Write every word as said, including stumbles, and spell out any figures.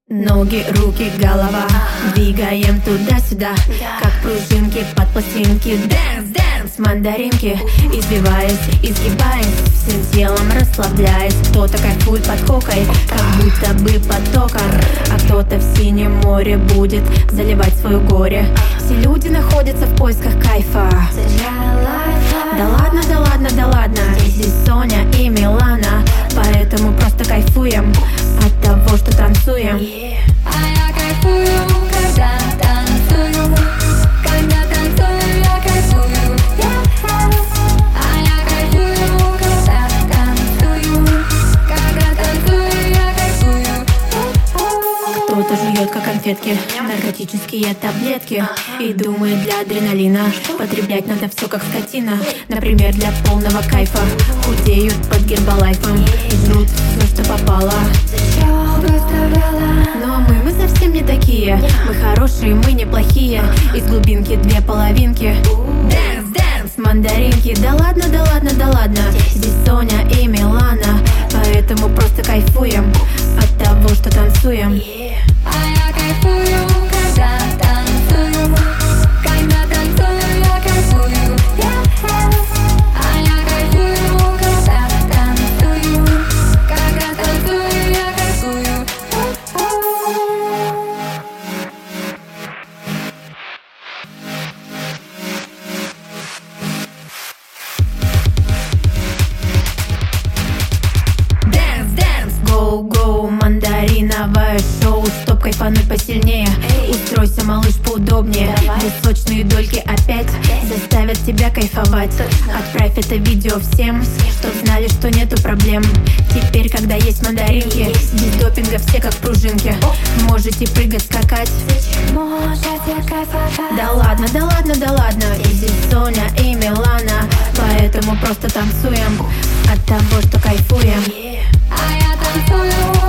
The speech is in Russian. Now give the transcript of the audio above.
Ноги, руки, голова, двигаем туда-сюда, как пружинки под пластинки. Дэнс, дэнс, мандаринки, избиваясь, изгибаясь, всем телом расслабляясь. Кто-то кайфует под кокой, как будто бы потоком, а кто-то в синем море будет заливать свое горе. Все люди находятся в поисках кайфа. Да ладно, да ладно, да ладно, здесь Соня и Милана, поэтому просто кайфуем от того, что танцуем. А я кайфую, когда танцую, когда танцую, я кайфую. А я кайфую, когда танцую, когда танцую, я кайфую. Кто-то жует, как конфетки, наркотические таблетки, и думает, для адреналина потреблять надо все как скотина. Например, для полного кайфа худеют под гербалайфом и жрут все, что попало. Но мы, мы совсем не такие. Мы хорошие, мы неплохие. Из глубинки две половинки. Дэнс, дэнс, мандаринки. Да ладно, да ладно, да ладно, здесь Соня и Милана, поэтому просто кайфуем от того, что танцуем. А я кайфую, когда танцую, когда танцую, я кайфую. А я кайфую, когда танцую, когда танцую, я кайфую. Дэнс, дэнс, гоу-гоу, мандариновое шоу. Чтоб кайфануть посильнее, устройся, малыш, поудобнее. Две сочные дольки опять заставят тебя кайфовать. Отправь это видео всем, чтоб знали, что нету проблем. Теперь, когда есть мандаринки, без допинга все как пружинки. Можете прыгать, скакать. Можете кайфовать. Да ладно, да ладно, да ладно, здесь Соня и Милана, поэтому просто танцуем от того, что кайфуем. А я танцую.